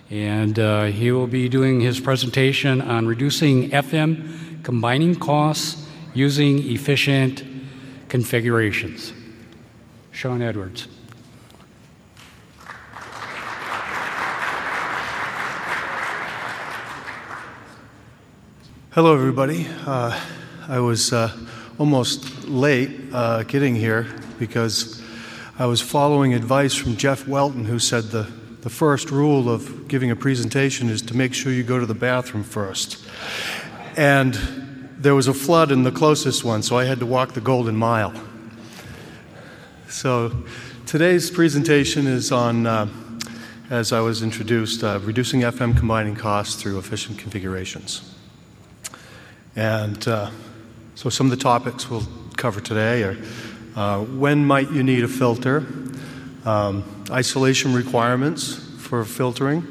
And he will be doing his presentation on reducing FM combining costs using efficient configurations. Sean Edwards. Hello, everybody. I was almost late getting here because I was following advice from Jeff Welton, who said the first rule of giving a presentation is to make sure you go to the bathroom first. And there was a flood in the closest one, so I had to walk the Golden Mile. So today's presentation is on, as I was introduced, reducing FM combining costs through efficient configurations. And so some of the topics we'll cover today are when might you need a filter, isolation requirements for filtering,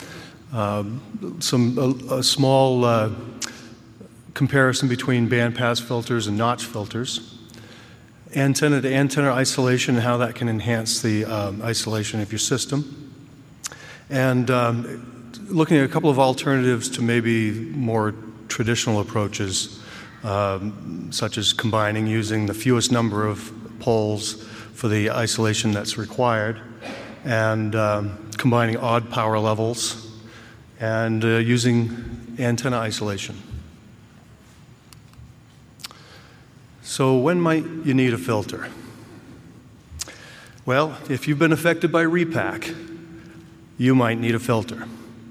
a small comparison between bandpass filters and notch filters, antenna-to-antenna isolation and how that can enhance the isolation of your system, and looking at a couple of alternatives to maybe more traditional approaches, such as combining using the fewest number of poles for the isolation that's required, and combining odd power levels, and using antenna isolation. So when might you need a filter? Well, if you've been affected by repack, you might need a filter.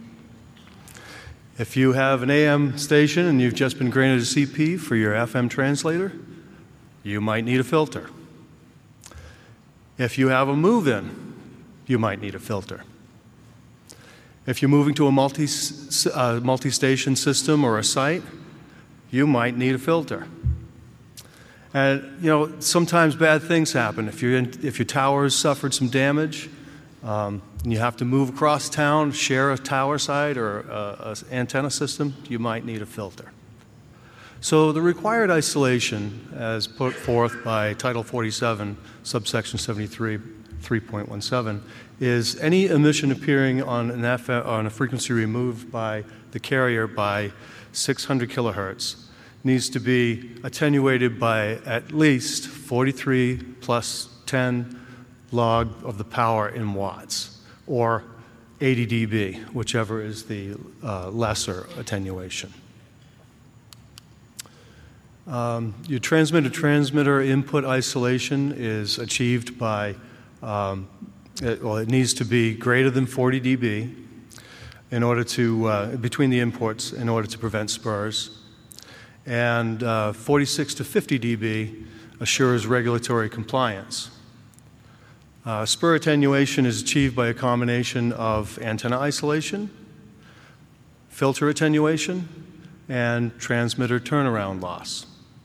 If you have an AM station and you've just been granted a CP for your FM translator, you might need a filter. If you have a move-in, you might need a filter. If you're moving to a multi-station system or a site, you might need a filter. And sometimes bad things happen. If your tower's suffered some damage, and you have to move across town, share a tower site or an antenna system, you might need a filter. So the required isolation, as put forth by Title 47, subsection 73, 3.17, is any emission appearing on on a frequency removed by the carrier by 600 kilohertz needs to be attenuated by at least 43 plus 10 log of the power in watts, or 80 dB, whichever is the lesser attenuation. Your transmitter-transmitter input isolation is achieved by, it needs to be greater than 40 dB in order to, between the inputs in order to prevent spurs. And 46 to 50 dB assures regulatory compliance. Spur attenuation is achieved by a combination of antenna isolation, filter attenuation, and transmitter turnaround loss.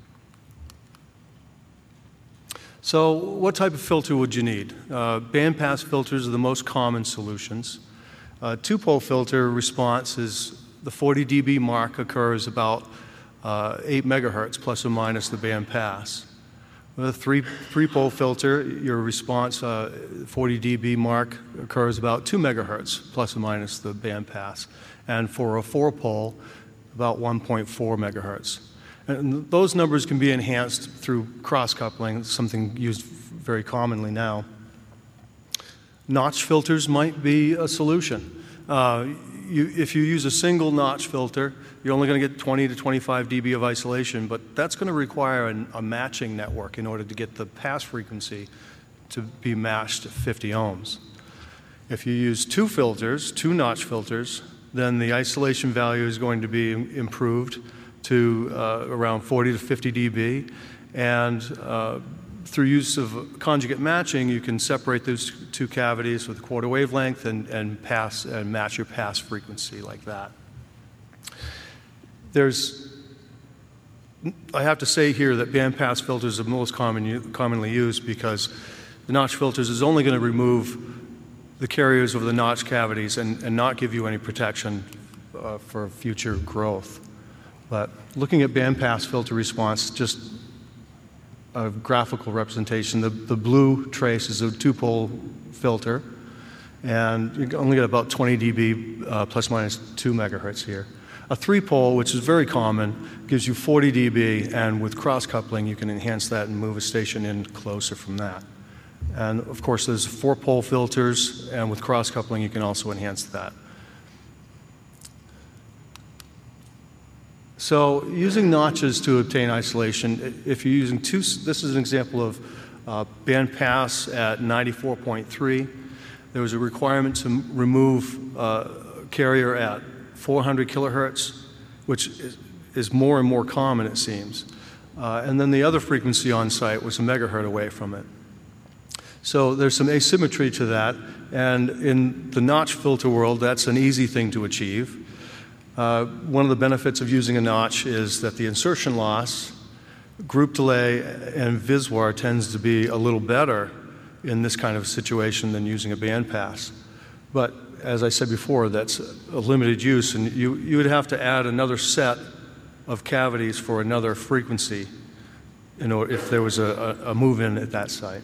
So what type of filter would you need? Bandpass filters are the most common solutions. Two-pole filter response is the 40 dB mark occurs about 8 megahertz plus or minus the bandpass. With a three-pole filter, your response 40 dB mark occurs about 2 megahertz plus or minus the bandpass. And for a four-pole, about 1.4 megahertz. And those numbers can be enhanced through cross-coupling, something used very commonly now. Notch filters might be a solution. If you use a single notch filter, you're only going to get 20 to 25 dB of isolation, but that's going to require a matching network in order to get the pass frequency to be matched to 50 ohms. If you use two filters, two notch filters, then the isolation value is going to be improved to around 40 to 50 dB, and through use of conjugate matching, you can separate those two cavities with a quarter wavelength and match your pass frequency like that. I have to say here that bandpass filters are most commonly used because the notch filters is only going to remove the carriers over the notch cavities and not give you any protection for future growth. But looking at bandpass filter response, just a graphical representation, the blue trace is a two-pole filter, and you only get about 20 dB plus minus 2 megahertz here. A 3-pole, which is very common, gives you 40 dB, and with cross-coupling, you can enhance that and move a station in closer from that. And of course, there's 4-pole filters, and with cross-coupling, you can also enhance that. So using notches to obtain isolation, if you're using this is an example of bandpass at 94.3. There was a requirement to remove carrier at 400 kilohertz, which is more and more common, it seems. And then the other frequency on site was a megahertz away from it. So there's some asymmetry to that, and in the notch filter world, that's an easy thing to achieve. One of the benefits of using a notch is that the insertion loss, group delay, and VISWAR tends to be a little better in this kind of situation than using a bandpass. But as I said before, that's a limited use, and you would have to add another set of cavities for another frequency if there was a move-in at that site.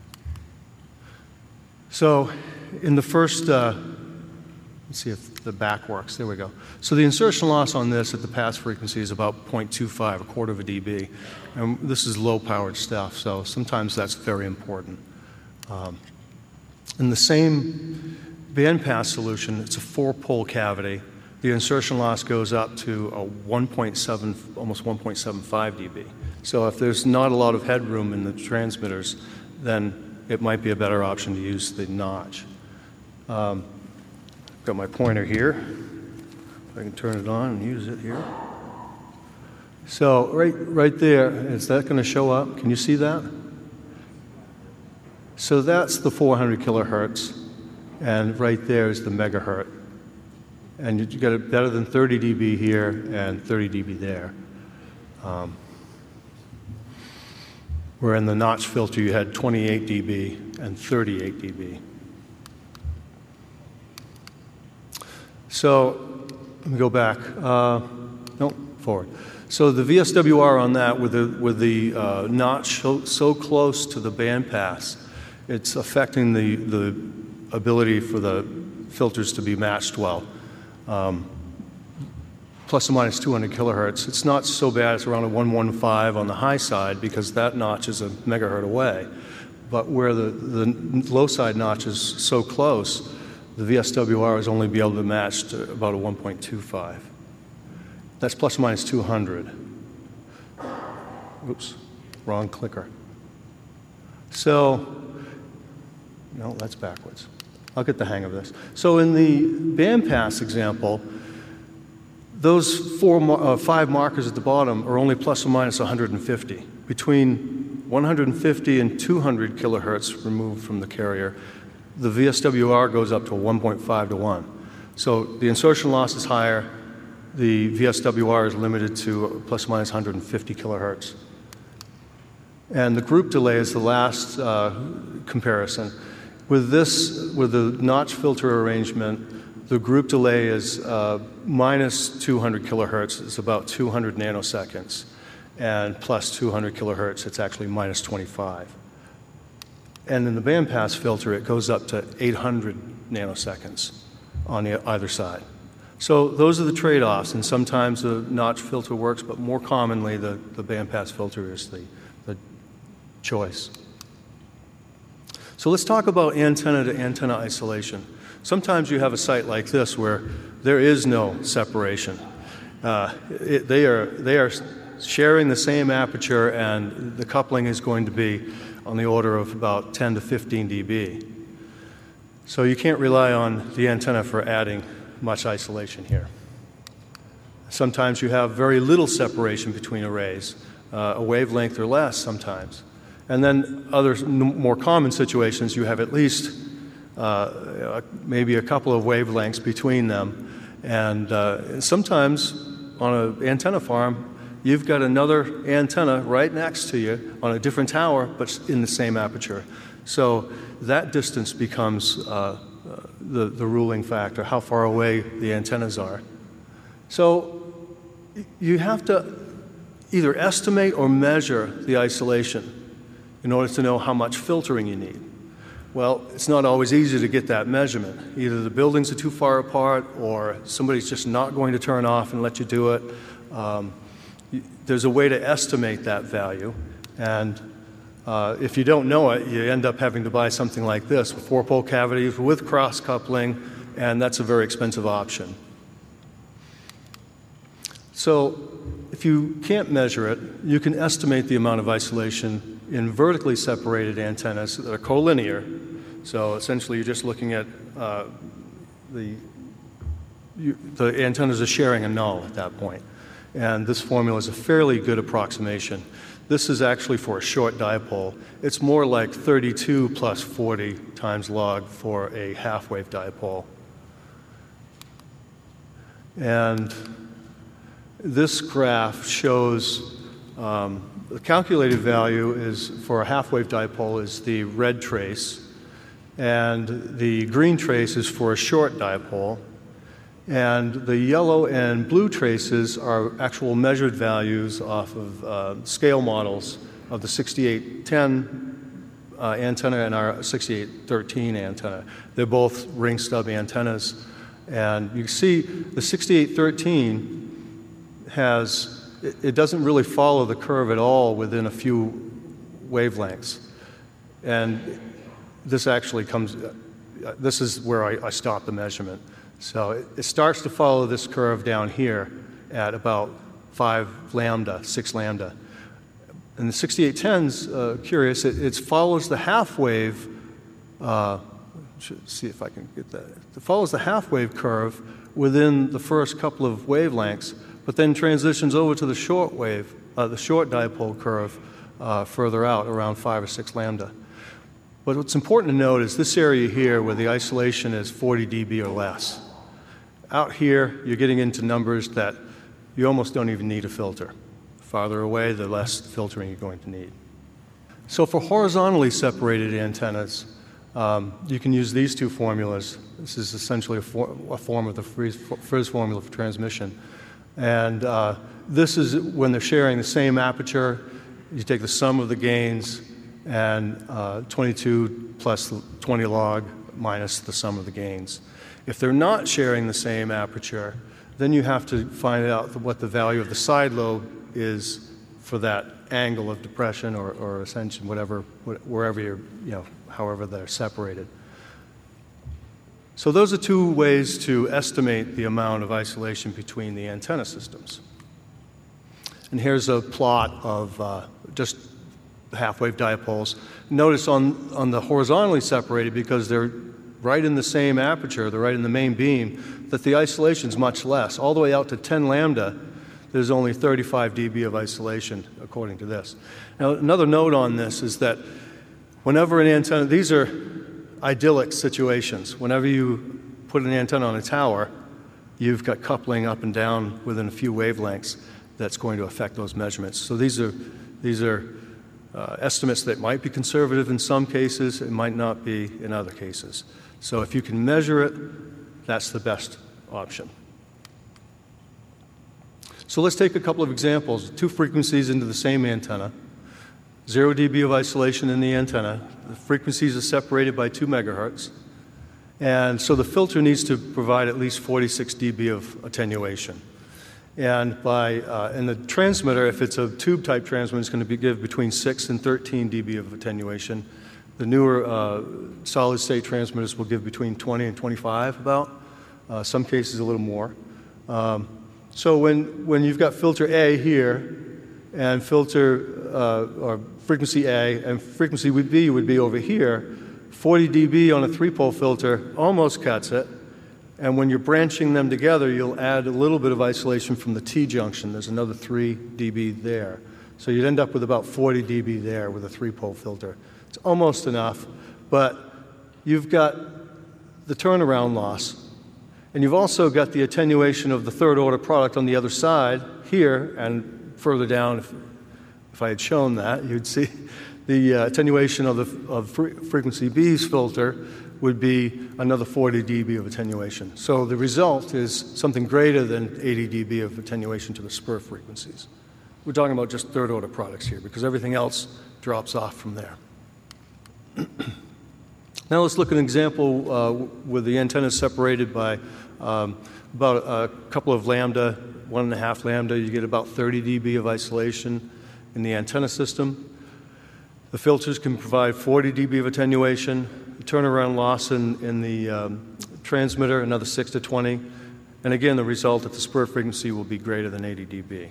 So in the first, let's see if the back works. There we go. So the insertion loss on this at the pass frequency is about 0.25, a quarter of a dB. And this is low-powered stuff, so sometimes that's very important. In the same bandpass solution, it's a 4-pole cavity. The insertion loss goes up to a 1.7, almost 1.75 dB. So if there's not a lot of headroom in the transmitters, then it might be a better option to use the notch. Got my pointer here. I can turn it on and use it here. So right there, is that going to show up? Can you see that? So that's the 400 kilohertz, and right there is the megahertz. And you get it better than 30 dB here and 30 dB there. Where in the notch filter you had 28 dB and 38 dB. So let me go back. No, forward. So the VSWR on that, with the notch so close to the bandpass, it's affecting the ability for the filters to be matched well. Plus or minus 200 kilohertz. It's not so bad. It's around a 115 on the high side because that notch is a megahertz away. But where the low side notch is so close, the VSWR is only be able to match to about a 1.25. That's plus or minus 200. Oops, wrong clicker. So, no, that's backwards. I'll get the hang of this. So in the bandpass example, those 5 markers at the bottom are only plus or minus 150. Between 150 and 200 kilohertz removed from the carrier, the VSWR goes up to a 1.5 to 1. So the insertion loss is higher. The VSWR is limited to plus or minus 150 kilohertz. And the group delay is the last comparison. With the notch filter arrangement, the group delay is minus 200 kilohertz. It's about 200 nanoseconds. And plus 200 kilohertz, it's actually minus 25. And in the bandpass filter, it goes up to 800 nanoseconds on either side. So those are the trade-offs, and sometimes the notch filter works, but more commonly the bandpass filter is the choice. So let's talk about antenna-to-antenna isolation. Sometimes you have a site like this where there is no separation. They are sharing the same aperture, and the coupling is going to be on the order of about 10 to 15 dB. So you can't rely on the antenna for adding much isolation here. Sometimes you have very little separation between arrays, a wavelength or less sometimes. And then other more common situations, you have at least maybe a couple of wavelengths between them. And sometimes on an antenna farm, you've got another antenna right next to you on a different tower, but in the same aperture. So that distance becomes the ruling factor, how far away the antennas are. So you have to either estimate or measure the isolation in order to know how much filtering you need. Well, it's not always easy to get that measurement. Either the buildings are too far apart or somebody's just not going to turn off and let you do it. There's a way to estimate that value, and if you don't know it, you end up having to buy something like this, with 4-pole cavities with cross-coupling, and that's a very expensive option. So if you can't measure it, you can estimate the amount of isolation in vertically separated antennas that are collinear. So essentially, you're just looking at the antennas are sharing a null at that point. And this formula is a fairly good approximation. This is actually for a short dipole. It's more like 32 plus 40 times log for a half-wave dipole. And this graph shows the calculated value is for a half-wave dipole is the red trace, and the green trace is for a short dipole, and the yellow and blue traces are actual measured values off of scale models of the 6810 antenna and our 6813 antenna. They're both ring stub antennas, and you see the 6813 it doesn't really follow the curve at all within a few wavelengths. And this actually this is where I stop the measurement. So it starts to follow this curve down here at about 5 lambda, 6 lambda. And the 6810's curious, it follows the half-wave, see if I can get that. It follows the half-wave curve within the first couple of wavelengths, but then transitions over to the short wave, the short dipole curve further out, around 5 or 6 lambda. But what's important to note is this area here where the isolation is 40 dB or less. Out here, you're getting into numbers that you almost don't even need a filter. Farther away, the less filtering you're going to need. So for horizontally separated antennas, you can use these two formulas. This is essentially a form of the Friis formula for transmission. And this is when they're sharing the same aperture. You take the sum of the gains and 22 plus 20 log minus the sum of the gains. If they're not sharing the same aperture, then you have to find out what the value of the side lobe is for that angle of depression or ascension, wherever you're, however they're separated. So those are two ways to estimate the amount of isolation between the antenna systems. And here's a plot of just half-wave dipoles. Notice on the horizontally separated, because they're right in the same aperture, they're right in the main beam, that the isolation is much less. All the way out to 10 lambda, there's only 35 dB of isolation, according to this. Now, another note on this is that whenever an antenna, these are idyllic situations. Whenever you put an antenna on a tower, you've got coupling up and down within a few wavelengths that's going to affect those measurements. So these are estimates that might be conservative in some cases, it might not be in other cases. So if you can measure it, that's the best option. So let's take a couple of examples. 2 frequencies into the same antenna, 0 dB of isolation in the antenna. The frequencies are separated by 2 megahertz. And so the filter needs to provide at least 46 dB of attenuation. And and the transmitter, if it's a tube-type transmitter, is going to give between 6 and 13 dB of attenuation. The newer solid-state transmitters will give between 20 and 25 about, some cases a little more. So when you've got filter A here, and or frequency A, and frequency B would be over here, 40 dB on a 3-pole filter almost cuts it. And when you're branching them together, you'll add a little bit of isolation from the T-junction. There's another 3 dB there. So you'd end up with about 40 dB there with a 3-pole filter. It's almost enough, but you've got the turnaround loss. And you've also got the attenuation of the third-order product on the other side here, and further down, if I had shown that, you'd see the attenuation of frequency B's filter would be another 40 dB of attenuation. So the result is something greater than 80 dB of attenuation to the spur frequencies. We're talking about just third-order products here because everything else drops off from there. Now let's look at an example where the antenna is separated by about a couple of lambda, 1.5 lambda. You get about 30 dB of isolation in the antenna system. The filters can provide 40 dB of attenuation. The turnaround loss in the transmitter, another 6 to 20. And again, the result at the spur frequency will be greater than 80 dB.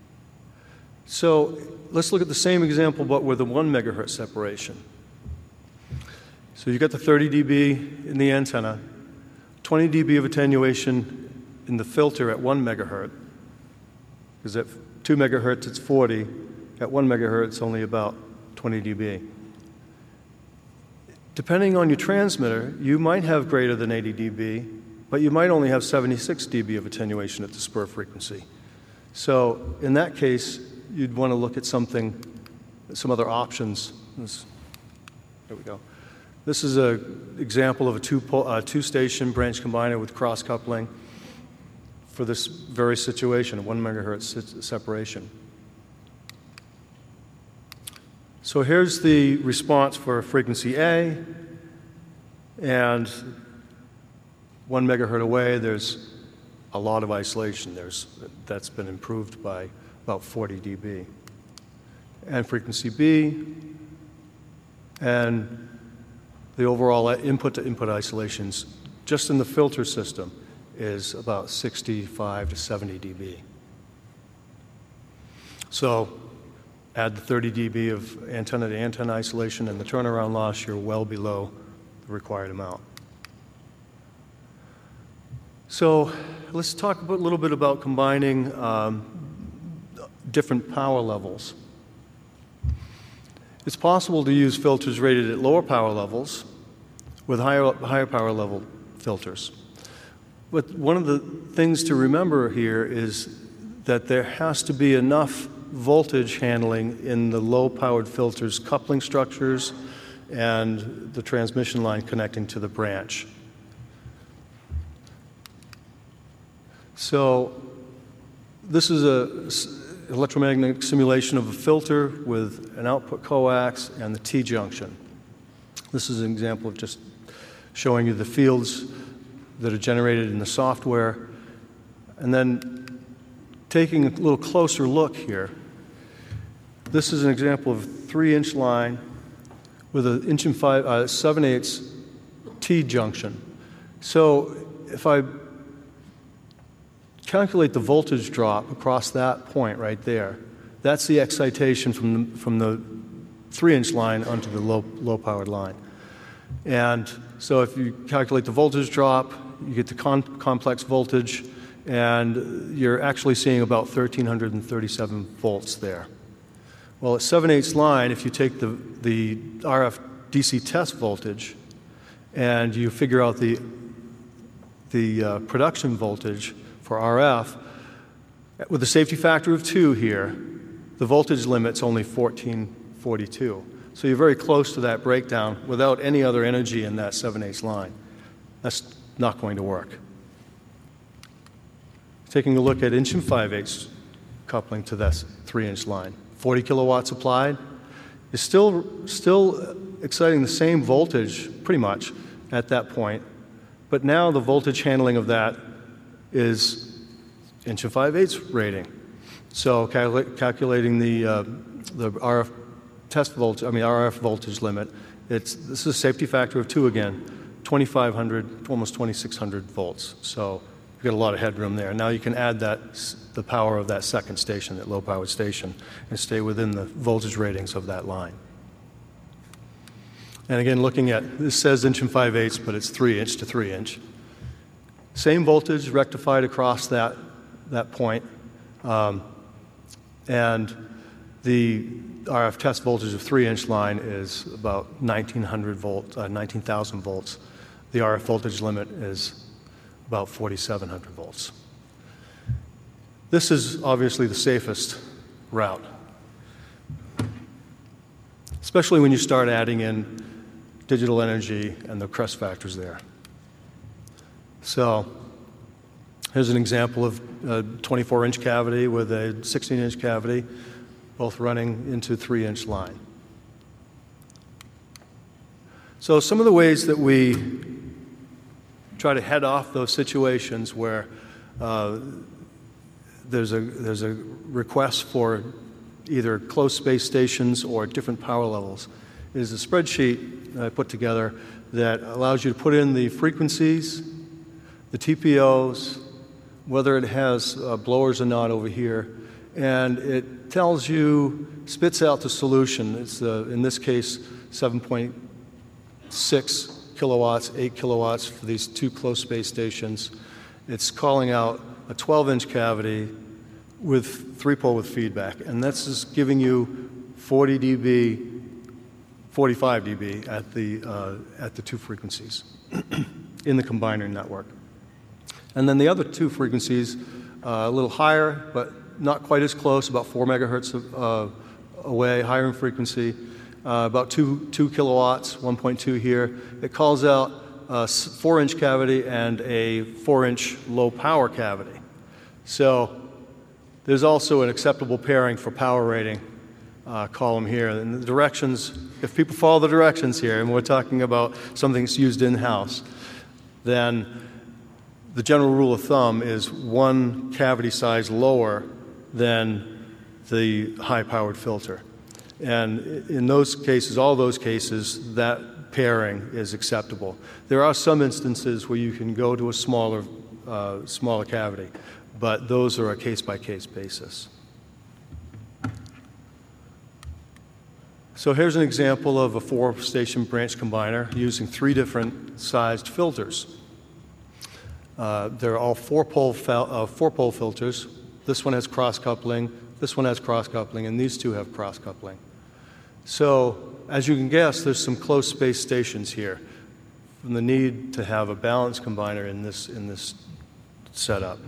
So let's look at the same example, but with a 1 megahertz separation. So you got the 30 dB in the antenna, 20 dB of attenuation in the filter at 1 megahertz, because at 2 megahertz it's 40, at 1 megahertz only about 20 dB. Depending on your transmitter, you might have greater than 80 dB, but you might only have 76 dB of attenuation at the spur frequency. So in that case, you'd want to look at some other options. There we go. This is an example of a two-station branch combiner with cross-coupling for this very situation, a 1 megahertz separation. So here's the response for frequency A, and 1 megahertz away, there's a lot of isolation. That's been improved by about 40 dB. And frequency B, and the overall input-to-input isolations just in the filter system is about 65 to 70 dB. So add the 30 dB of antenna-to-antenna isolation and the turnaround loss, you're well below the required amount. So let's talk a little bit about combining different power levels. It's possible to use filters rated at lower power levels with higher power level filters. But one of the things to remember here is that there has to be enough voltage handling in the low-powered filters, coupling structures, and the transmission line connecting to the branch. So this is an electromagnetic simulation of a filter with an output coax and the T-junction. This is an example of just showing you the fields that are generated in the software. And then taking a little closer look here, this is an example of a 3-inch line with an 1 7/8 T-junction. So if I calculate the voltage drop across that point right there, that's the excitation from the 3-inch line onto the low-powered line. And so if you calculate the voltage drop, you get the complex voltage, and you're actually seeing about 1,337 volts there. Well, at 7/8 line, if you take the RF DC test voltage and you figure out the production voltage for RF, with a safety factor of 2 here, the voltage limit's only 1442. So you're very close to that breakdown without any other energy in that 7/8 line. That's not going to work. Taking a look at 1 5/8 coupling to that 3-inch line. 40 kilowatts applied is still exciting the same voltage pretty much at that point, but now the voltage handling of that is 1 5/8 rating. So calculating the RF test voltage, RF voltage limit, this is a safety factor of 2 again, 2,500, almost 2,600 volts. So you've got a lot of headroom there. Now you can add the power of that second station, that low-powered station, and stay within the voltage ratings of that line. And again, looking at, this says 1 5/8, but it's 3-inch to 3-inch. Same voltage rectified across that point, and the RF test voltage of 3-inch line is about 19,000 volts. The RF voltage limit is about 4,700 volts. This is obviously the safest route, especially when you start adding in digital energy and the crest factors there. So here's an example of a 24-inch cavity with a 16-inch cavity, both running into 3-inch line. So some of the ways that we try to head off those situations where there's a request for either close space stations or different power levels is a spreadsheet that I put together that allows you to put in the frequencies, the TPOs, whether it has blowers or not over here, and it tells you, spits out the solution. It's, in this case, 7.6 kilowatts, 8 kilowatts for these two close space stations. It's calling out a 12-inch cavity with 3-pole with feedback, and that's just giving you 40 dB, 45 dB at the two frequencies in the combiner network. And then the other two frequencies, a little higher, but not quite as close, about 4 megahertz away, higher in frequency, about 2 kilowatts, 1.2 here. It calls out a 4-inch cavity and a 4-inch low power cavity. So there's also an acceptable pairing for power rating column here. And the directions, if people follow the directions here, and we're talking about something that's used in-house, then the general rule of thumb is one cavity size lower than the high-powered filter. And in those cases, all those cases, that pairing is acceptable. There are some instances where you can go to a smaller cavity, but those are a case-by-case basis. So here's an example of a 4-station branch combiner using 3 different sized filters. They're all 4-pole filters. This one has cross-coupling, this one has cross-coupling, and these two have cross-coupling. So as you can guess, there's some close space stations here from the need to have a balanced combiner in this setup.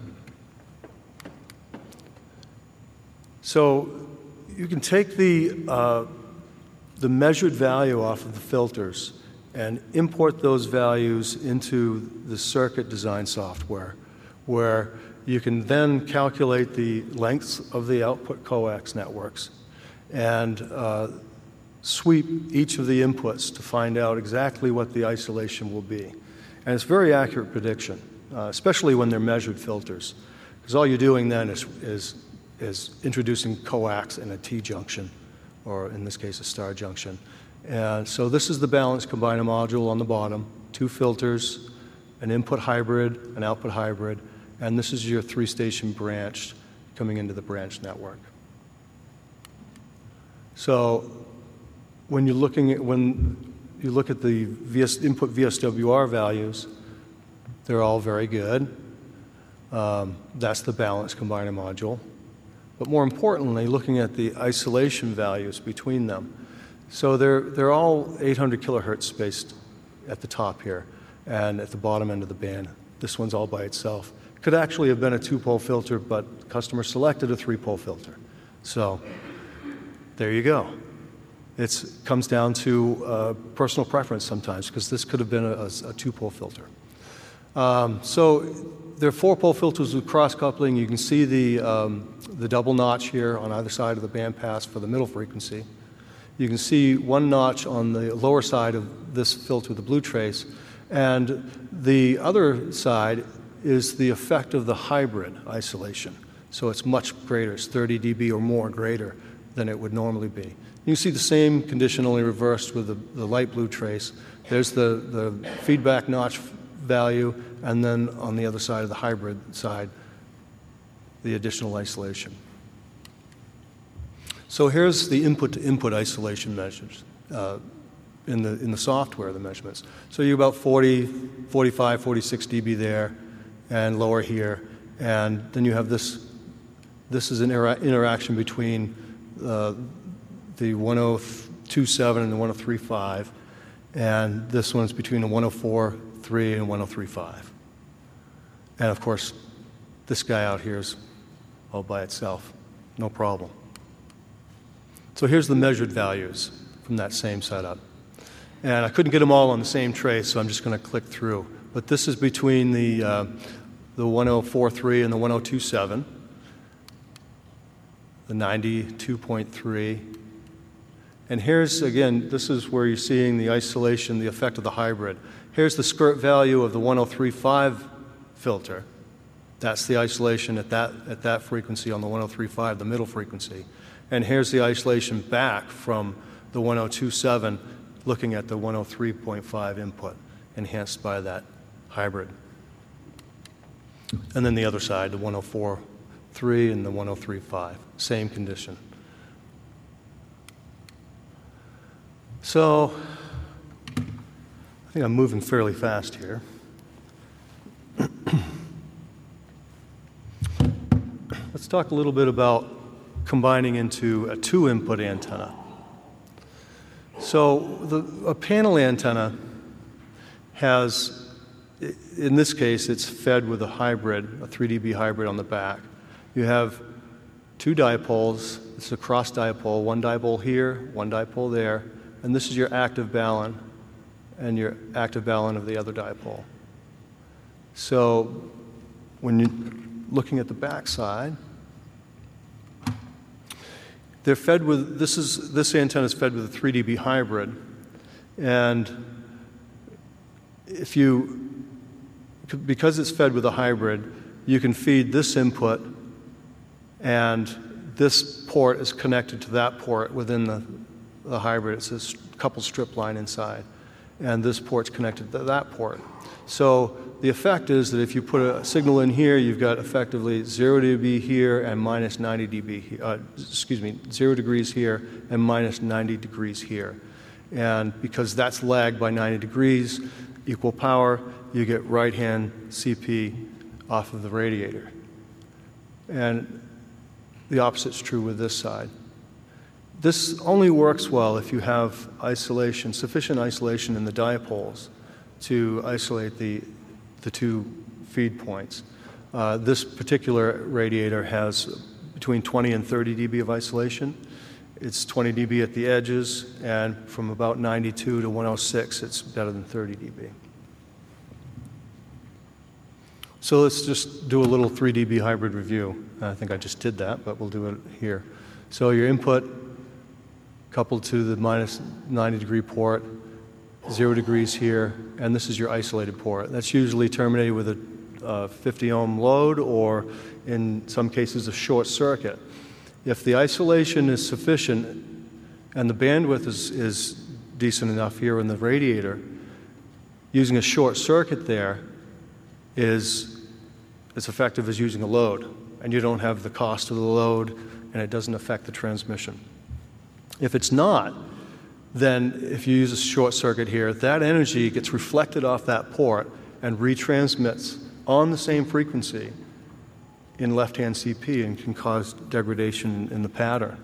So you can take the measured value off of the filters and import those values into the circuit design software, where you can then calculate the lengths of the output coax networks and sweep each of the inputs to find out exactly what the isolation will be. And it's very accurate prediction, especially when they're measured filters, because all you're doing then is introducing coax in a T-junction, or in this case, a star junction. And so this is the balanced combiner module on the bottom, 2 filters, an input hybrid, an output hybrid, and this is your 3-station branch coming into the branch network. So when you look at the input VSWR values, they're all very good. That's the balanced combiner module. But more importantly, looking at the isolation values between them. So they're all 800 kilohertz spaced at the top here and at the bottom end of the band. This one's all by itself. It could actually have been a 2-pole filter, but the customer selected a 3-pole filter. So there you go. It comes down to personal preference sometimes, because this could have been a 2-pole filter. So there are 4-pole filters with cross-coupling. You can see the double notch here on either side of the bandpass for the middle frequency. You can see one notch on the lower side of this filter, the blue trace, and the other side is the effect of the hybrid isolation. So it's much greater. It's 30 dB or more greater than it would normally be. You can see the same condition, only reversed with the light blue trace. There's the feedback notch value, and then on the other side of the hybrid side, the additional isolation. So here's the input-to-input isolation measures in the software, the measurements. So you're about 40, 45, 46 dB there, and lower here. And then you have this. This is an interaction between the 102.7 and the 103.5, and this one's between the 104.3 and 103.5. And of course, this guy out here is all by itself, no problem. So here's the measured values from that same setup. And I couldn't get them all on the same trace, so I'm just going to click through. But this is between the 104.3 and the 102.7, the 92.3, And here's, again, this is where you're seeing the isolation, the effect of the hybrid. Here's the skirt value of the 103.5 filter. That's the isolation at that frequency on the 103.5, the middle frequency. And here's the isolation back from the 102.7, looking at the 103.5 input, enhanced by that hybrid. And then the other side, the 104.3 and the 103.5, same condition. So I think I'm moving fairly fast here. Let's talk a little bit about combining into a two-input antenna. So a panel antenna has, in this case, it's fed with a hybrid, a 3 dB hybrid on the back. You have two dipoles. It's a cross dipole, one dipole here, one dipole there, and this is your active balun and your active balun of the other dipole. So when you're looking at the back side, they're fed with, this antenna is fed with a 3 dB hybrid, and because it's fed with a hybrid, you can feed this input, and this port is connected to that port within the hybrid. It's this coupled strip line inside, and this port's connected to that port. So the effect is that if you put a signal in here, you've got effectively 0 dB here and minus 90 dB here, 0 degrees here and minus 90 degrees here. And because that's lagged by 90 degrees, equal power, you get right-hand CP off of the radiator. And the opposite's true with this side. This only works well if you have isolation, sufficient isolation in the dipoles to isolate the two feed points. This particular radiator has between 20 and 30 dB of isolation. It's 20 dB at the edges, and from about 92 to 106, it's better than 30 dB. So let's just do a little 3 dB hybrid review. I think I just did that, but we'll do it here. So your input coupled to the minus 90 degree port, 0 degrees here, and this is your isolated port. That's usually terminated with a 50 ohm load, or in some cases a short circuit. If the isolation is sufficient and the bandwidth is decent enough here in the radiator, using a short circuit there is as effective as using a load, and you don't have the cost of the load, and it doesn't affect the transmission. If it's not, then if you use a short circuit here, that energy gets reflected off that port and retransmits on the same frequency in left-hand CP and can cause degradation in the pattern.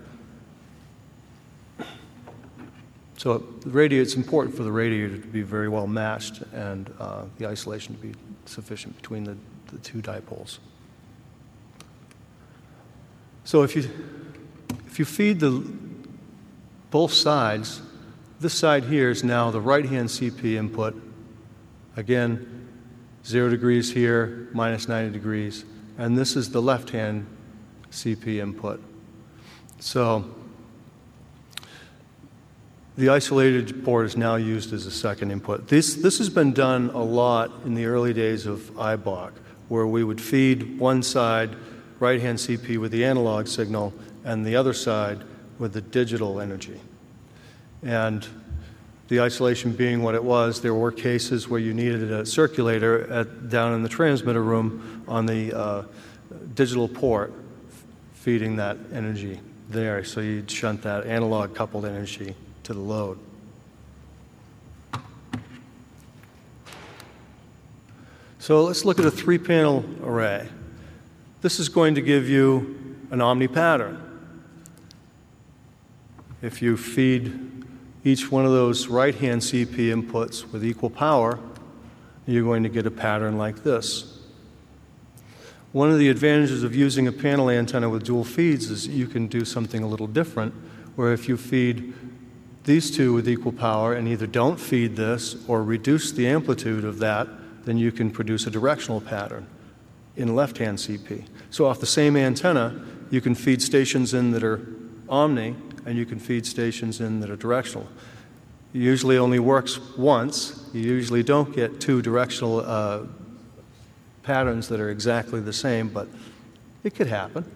So it's important for the radiator to be very well matched and the isolation to be sufficient between the two dipoles. So if you feed both sides, this side here is now the right-hand CP input. Again, 0 degrees here, minus 90 degrees. And this is the left-hand CP input. So the isolated port is now used as a second input. This has been done a lot in the early days of IBOC, where we would feed one side, right-hand CP, with the analog signal, and the other side with the digital energy. And the isolation being what it was, there were cases where you needed a circulator down in the transmitter room on the digital port feeding that energy there. So you'd shunt that analog coupled energy to the load. So let's look at a 3-panel array. This is going to give you an omni pattern. If you feed each one of those right-hand CP inputs with equal power, you're going to get a pattern like this. One of the advantages of using a panel antenna with dual feeds is you can do something a little different, where if you feed these two with equal power and either don't feed this or reduce the amplitude of that, then you can produce a directional pattern in left-hand CP. So off the same antenna, you can feed stations in that are omni and you can feed stations in that are directional. It usually only works once. You usually don't get two directional patterns that are exactly the same, but it could happen.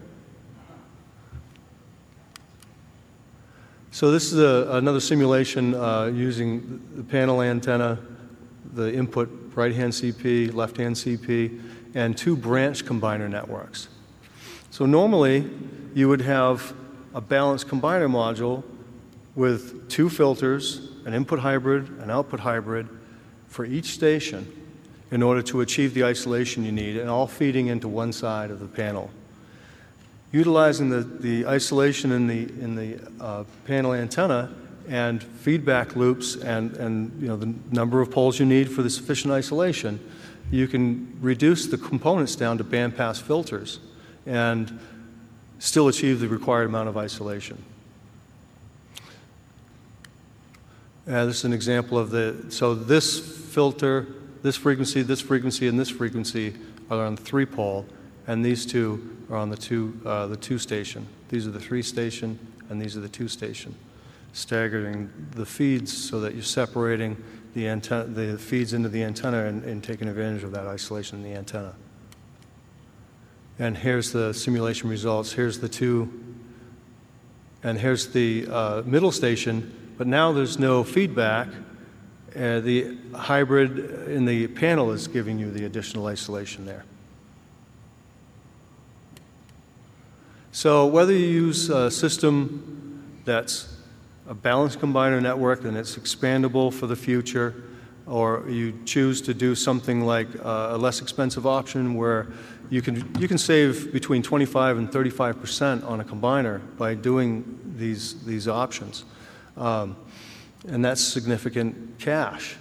So this is another simulation using the panel antenna, the input right-hand CP, left-hand CP, and two branch combiner networks. So normally, you would have a balanced combiner module with two filters, an input hybrid, an output hybrid, for each station in order to achieve the isolation you need, and all feeding into one side of the panel. Utilizing the isolation in the panel antenna and feedback loops and the number of poles you need for the sufficient isolation, you can reduce the components down to bandpass filters and still achieve the required amount of isolation. This is an example of so this filter, this frequency, and this frequency are on the 3-pole, and these two are on the 2-station. These are the 3-station, and these are the 2-station. Staggering the feeds so that you're separating the feeds into the antenna and taking advantage of that isolation in the antenna. And here's the simulation results. Here's the here's the middle station, but now there's no feedback. The hybrid in the panel is giving you the additional isolation there. So whether you use a system that's a balanced combiner network and it's expandable for the future, or you choose to do something like a less expensive option where you can save between 25 and 35% on a combiner by doing these options. And that's significant cash.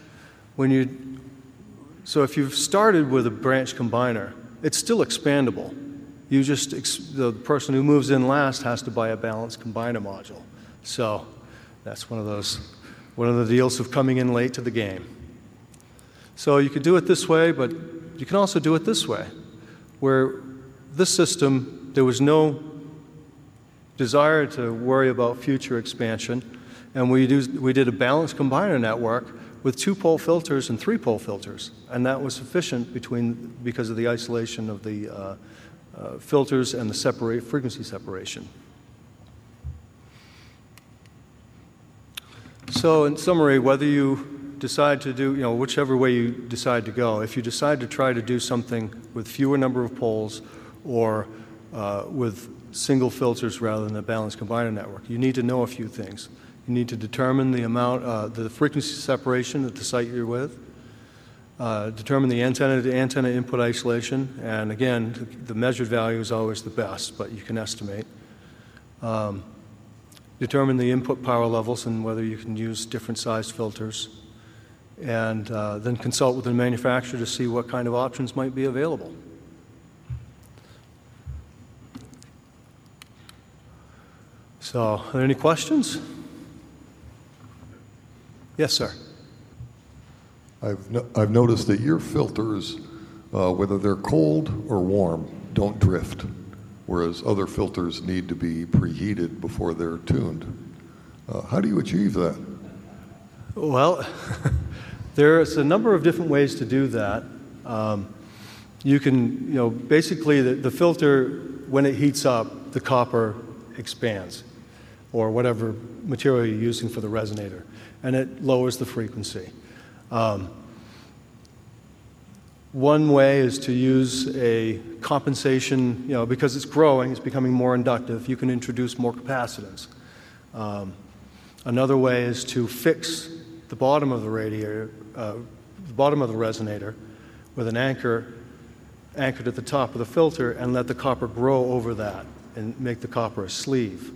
So if you've started with a branch combiner, it's still expandable. You just, the person who moves in last has to buy a balanced combiner module. So that's one of the deals of coming in late to the game. So you could do it this way, but you can also do it this way, where this system, there was no desire to worry about future expansion, and we did a balanced combiner network with 2-pole filters and 3-pole filters, and that was sufficient because of the isolation of the filters and the frequency separation. So in summary, whether you decide to do, whichever way you decide to go, if you decide to try to do something with fewer number of poles or with single filters rather than a balanced combiner network, you need to know a few things. You need to determine the amount, the frequency separation at the site you're with, determine the antenna-to-antenna input isolation, and again, the measured value is always the best, but you can estimate. Determine the input power levels and whether you can use different sized filters, and then consult with the manufacturer to see what kind of options might be available. So, are there any questions? Yes, sir. I've noticed that your filters, whether they're cold or warm, don't drift, whereas other filters need to be preheated before they're tuned. How do you achieve that? Well, there's a number of different ways to do that. You can, basically the filter, when it heats up, the copper expands, or whatever material you're using for the resonator, and it lowers the frequency. One way is to use a compensation, because it's growing, it's becoming more inductive, you can introduce more capacitance. Another way is to fix the bottom of the radiator, the bottom of the resonator with an anchor anchored at the top of the filter and let the copper grow over that and make the copper a sleeve.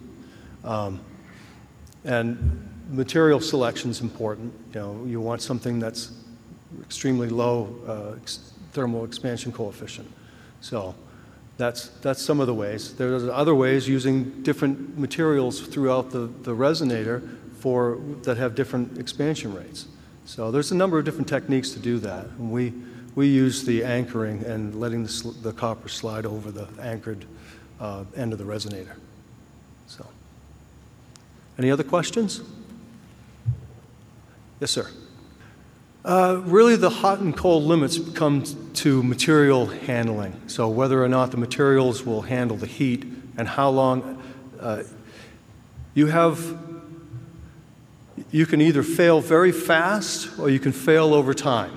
And material selection is important. You want something that's extremely low thermal expansion coefficient. So that's some of the ways. There's other ways using different materials throughout the resonator that have different expansion rates. So there's a number of different techniques to do that. And we use the anchoring and letting the copper slide over the anchored end of the resonator. So. Any other questions? Yes, sir. Really, the hot and cold limits come to material handling. So whether or not the materials will handle the heat and how long you can either fail very fast or you can fail over time.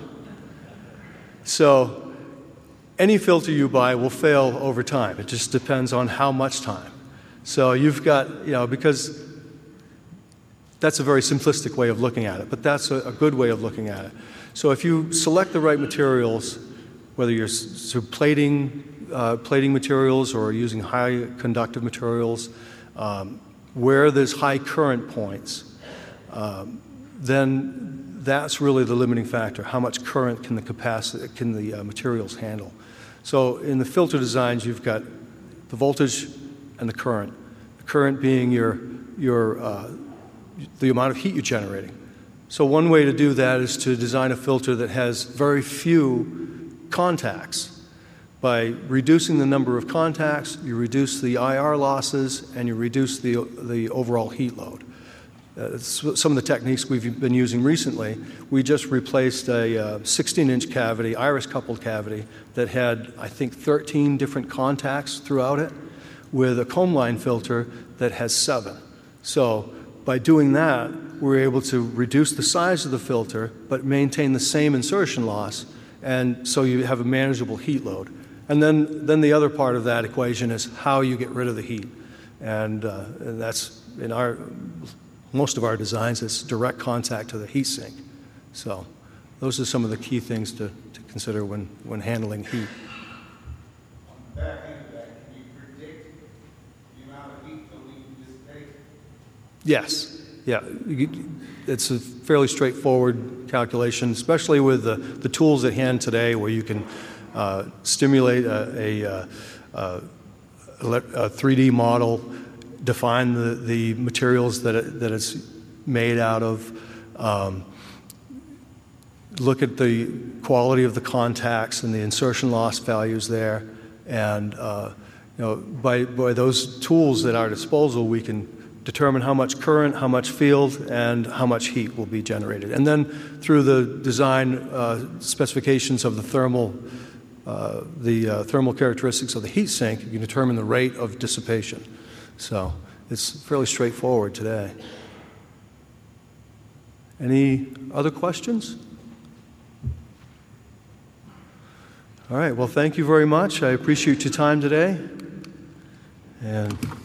So any filter you buy will fail over time. It just depends on how much time. So you've got, because that's a very simplistic way of looking at it, but that's a good way of looking at it. So if you select the right materials, whether you're plating materials or using high conductive materials, where there's high current points, then that's really the limiting factor. How much current can the materials handle? So in the filter designs, you've got the voltage and the current. The current being the amount of heat you're generating. So one way to do that is to design a filter that has very few contacts. By reducing the number of contacts, you reduce the IR losses and you reduce the overall heat load. Some of the techniques we've been using recently, we just replaced a 16-inch cavity, iris-coupled cavity, that had, I think, 13 different contacts throughout it, with a comb line filter that has 7. So by doing that, we're able to reduce the size of the filter, but maintain the same insertion loss, and so you have a manageable heat load. And then the other part of that equation is how you get rid of the heat. And that's, in most of our designs, it's direct contact to the heat sink. So those are some of the key things to consider when handling heat. On the back end of that, can you predict the amount of heat that we can dissipate? Yes. Yeah. It's a fairly straightforward calculation, especially with the tools at hand today where you can stimulate a 3D model, define the materials that it's made out of, look at the quality of the contacts and the insertion loss values there, and by those tools at our disposal, we can determine how much current, how much field, and how much heat will be generated. And then through the design specifications of the thermal characteristics of the heat sink, you can determine the rate of dissipation. So it's fairly straightforward today. Any other questions? All right, well, thank you very much. I appreciate your time today. And